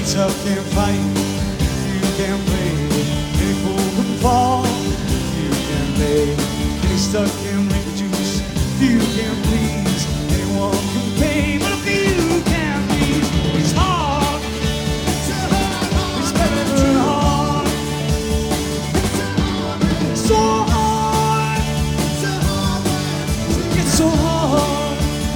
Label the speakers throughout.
Speaker 1: tough can fight, you can play. Any fool can fall, you can lay. Any stuck can reproduce, you can please. Anyone can pay, but if you can please, it's hard. It's very, very hard. It's so hard. It's so hard.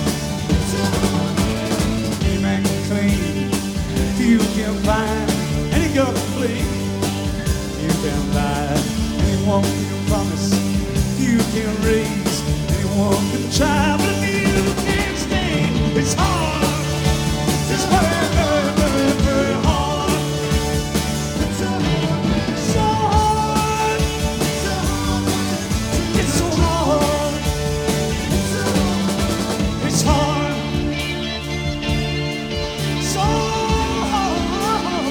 Speaker 1: Any man can claim, you can find. Any girl can play, you can lie. Anyone can promise, you can raise. Anyone can try, but if you can't stay, it's hard. It's very, very, very, very hard. It's so hard. It's so hard. It's hard. So hard.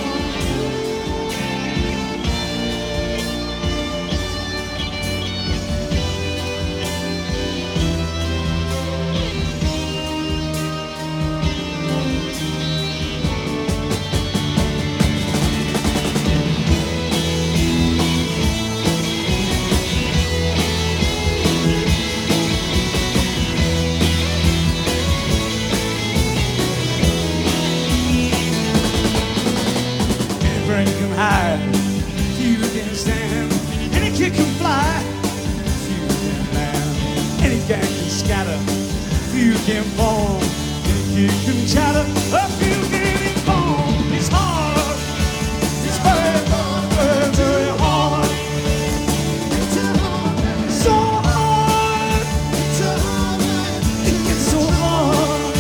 Speaker 1: Any brain can hide, you can stand. Any kid can fly, you can land. Any gang can scatter, you can form. Any kid can chatter, a few can inform. It's hard. It's very, very, very hard. So hard. It gets so hard.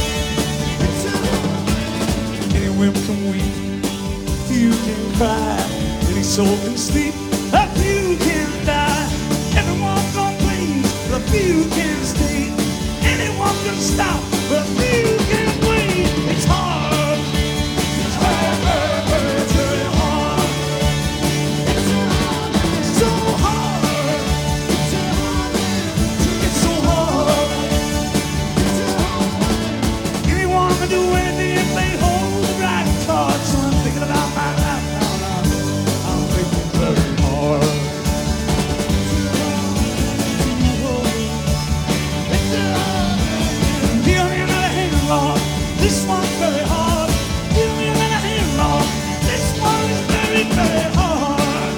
Speaker 1: Any whim can weep, you can cry. Any soul can sleep, a few can die. Everyone can please, a few can stay. Anyone can stop, a few can wait. It's hard. It's very, very, very, very hard. So hard. It's so hard. Anyone can do anything if they hold the right card. So I'm thinking about my life now. I'm thinking very hard. Give me another hand, Lord. This one's very hard. Give me another hand, Lord. This one is very, very hard.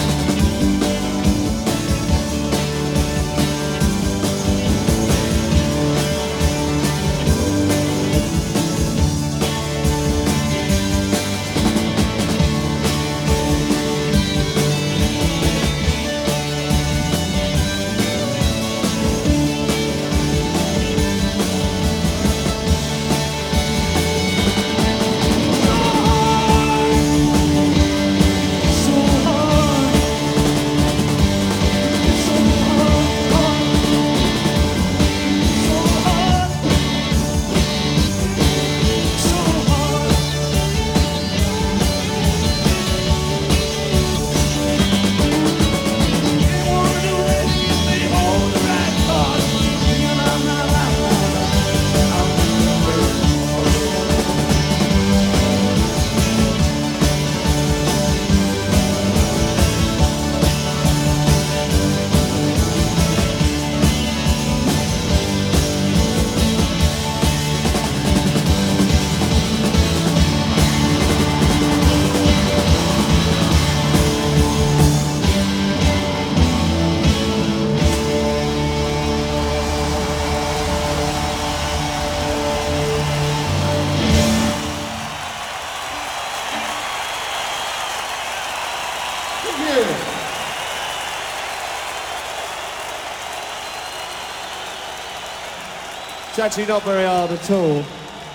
Speaker 2: It's actually not very hard at all.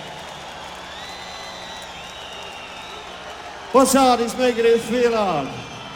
Speaker 2: What's hard is making it feel hard.